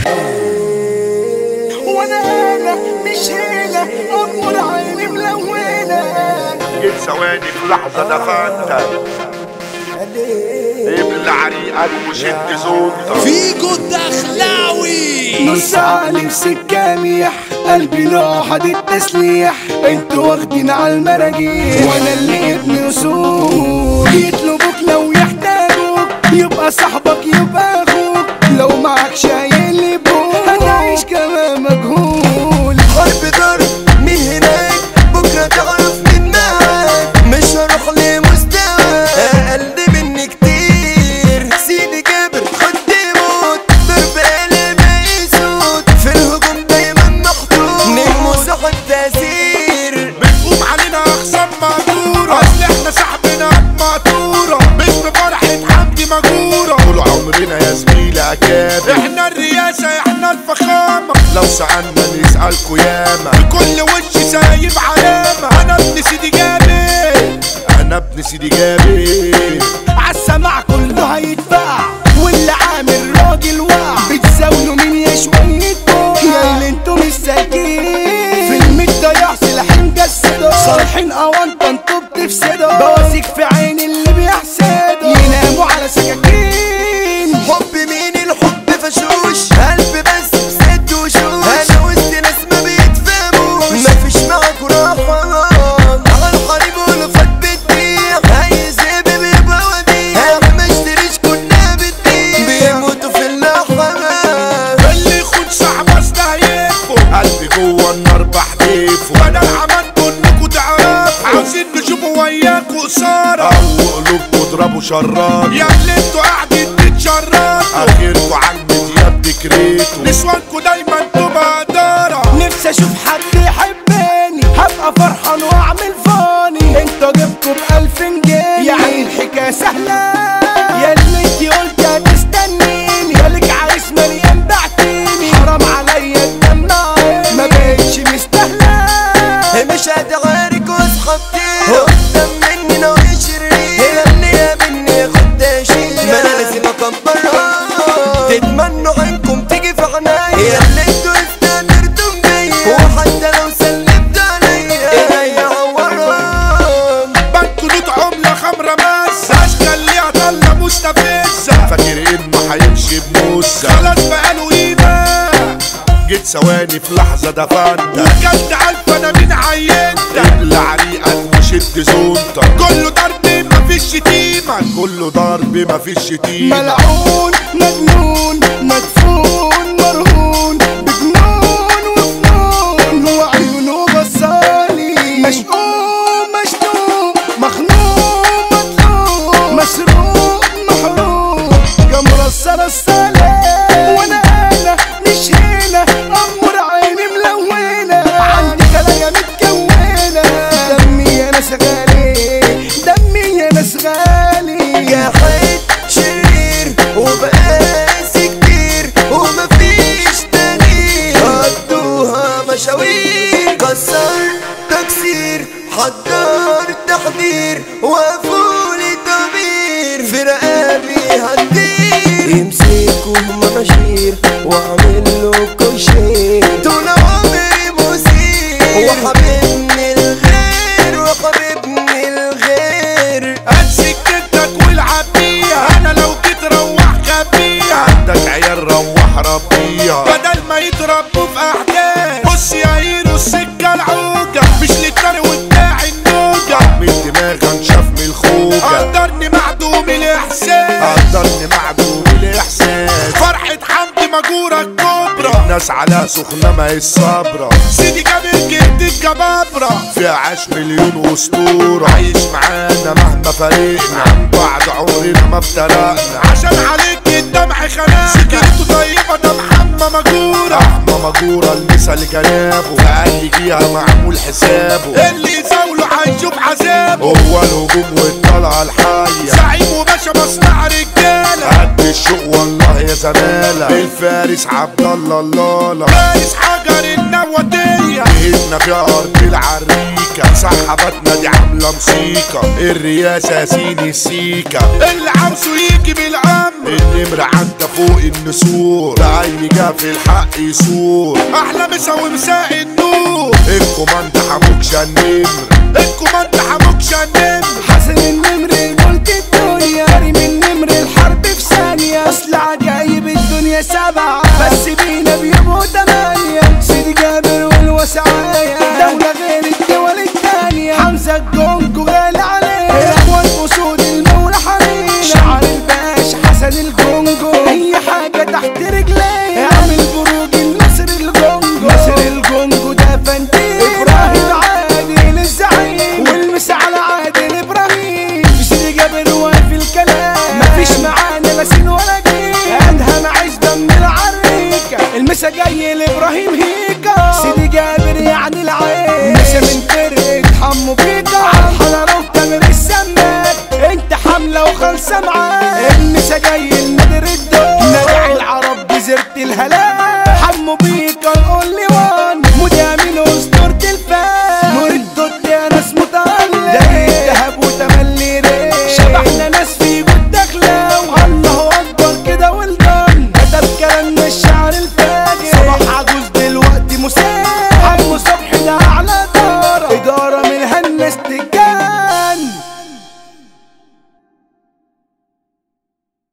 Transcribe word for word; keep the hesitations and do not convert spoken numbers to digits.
وانا انا مش هنا امور عيني ملونه. جيت ثواني في لحظة دفنتك ابلع عريقك وشد زوجتك. فيجو الدخلاوي نص عالم سكاميح قلبي ناحد التسليح. انتوا واخدين على المراجيح وانا اللي ابن اصول. يطلبوك لو يحتاجوك يبقى صاحبك يبقى اخوك. لو معاك شايل لي بوك هتعيش كما مجهول. حرب ضرب من هناك بكره تعرف من معاك. مش هروح لمستوى اقل مني كتير. سيدي جابر خد موت ضرب قلب يسود. في الهجوم دايما محطوط نجم صاحب تأثير. بتقوم علينا اخصام مقدورة اصل احنا صاحبنا مقدورة. مش بفرحة حمدي مجورة طول عمرنا يا زميلي اكابر. احنا الرياسة احنا الفخامة لو سألنا نسألكوا ياما. بكل وش سايب علامة. انا ابن سيدي جابر انا ابن سيدي جابر. عالسماع كله هيتباع واللي عامل راجل واع. بتزاولوا مين يا شوية بوع يا اللي انتوا مش ساكين. في المدة سلاحين مجسدة صالحين اوانطة انتوا بتفسدوا. بواسيك في عين اللي بيحسدوا يناموا على سكاكين. حب مين الحب فشوش قلب بس بسد وشوش. انا وسط ناس ما بيتفهموش مفيش معاكوا راحة. على القريب ولفات بتبيع هيزيب بيبقى وديع. انا ما اشتريش كنا بتبيع بيموتوا في اللحظة. اللي يخون صاحبه استهيفه قلبي جوه النار بحديفه. بدل عملتوا انكوا تعرفوا عاوزين نشوفوا وياكوا قصارى. او قلوبكوا اضربوا شرار يا اللي انتوا قاعدين تتشرطوا. اخركوا عجبت يا بكريتوا نسوانكوا دايما تبقى دارة. نفسي اشوف حد يحبني هبقى فرحان واعمل فاني. انتوا جبتوا بألف جنيه يعني الحكاية سهلة. يا اللي انتي قلت هتستنيني يالك عايز مليان بعتيني. حرام عليا الدمع ما بقتش مستاهلة. مش هتغيرك واصحابتي قدام مني ناوي شرير. اللي يا بني خد شيل ما انا لازم اكبرها. تتمنوا عنكم تيجي في عنايا اللي انتوا استنرتم بيا. وحتى لو سلمت عليا ايديا عوران. بنكوا نوت عملة خمرة ماسة اشكال ليها ضلة مستفزة. فاكر انه هيمشي بموسى خلاص بقاله قيمة. جيت ثواني في لحظة دفنتك وكلت ألف انا من عينتك. ابلع ريقك وشد زونتك. كله ضرب مفيش شتيمة كله ضرب مفيش شتيمة. ملعون مجنون مدفون مرهون بجنون وفنون. هو عيونه بصالي مشقوم مشتوم مخنوق مطلوب مسروق محروق. جمرة السلسلة وانا انا مش هنا امور عيني ملونة. عندي خلايا متكونة دمي يا ناس غالي دمي يا ناس غالي. جاحد شرير وبقاسي كتير ومفيش تغيير. قضوها مشاوير كسر تكسير حضر تحضير. وقفولي ضمير في رقابي هتطير. يمسكوا مناشير واعملوا شير. طول عمري مثير وحبيبني الغير وحبيبني الغير. امسك جدك والعب بيها. انا لو جيت روح خبيها. عندك عيال روح ربيها بدل ما يتربوا في احداث. بص يا هيرو السكة العوجة مش للطريق وبتاع النوجة. من دماغي انشف من الخوجة. قدرني معدوم الاحساس قدرني معدوم الاحساس. فرحة حمدي مجورة الكبرى الناس على سخنة ما هي الصبرة. سيدي جابر جهد الجبابرة فيها عاش مليون اسطورة. عايش معانا مهما فرقنا عن بعض عمرنا ما افترقنا. عشان عليك الدمع خلاك سكرته طيبة ده محمى مجورة. محمى مجورة المثل جنابه في اي جهة معمول حسابه. اللي يزاوله هيشوف عذابه. هو الهجوم والطلعة الحية زعيم وباشا مصنع رجالة. قد الشوق والله يا زمالة الفارس عبد الله اللالا فارس حجر النواتية جهتنا في ارض العريكة سحبتنا دي عاملة موسيقى الرياسة يا سيدي السيكة اللي عاوزه يجي بالامر النمر عدى فوق النسور بعين جا في الحق يسور احلى مسا ومساء النور الكوماند حموكشة النمر الكوماند حموكشة النمر حسن النمر ملك الدنيا ريم النمر الحرب في ثانية اصل عجايب الدنيا سبعة بس بينا بيبقوا تمانية سيدي جابر والوسعاية دولة غير الدول التانية حمزة الجونجو غالي عليه اخوان اسود المولى حرينا شعر الباشا حسن الجونجو اي حاجة تحت رجليه اعمل بروج النصر الجونجو نصر الجونجو ده فانتين ابراهيم عادل الزعيم والمس على عادل ابراهيم سيدي جابر واقف الكلام مفيش معانا لا سين ولا جيم ادهم عيش دم العريكة المسا جاي لابراهيم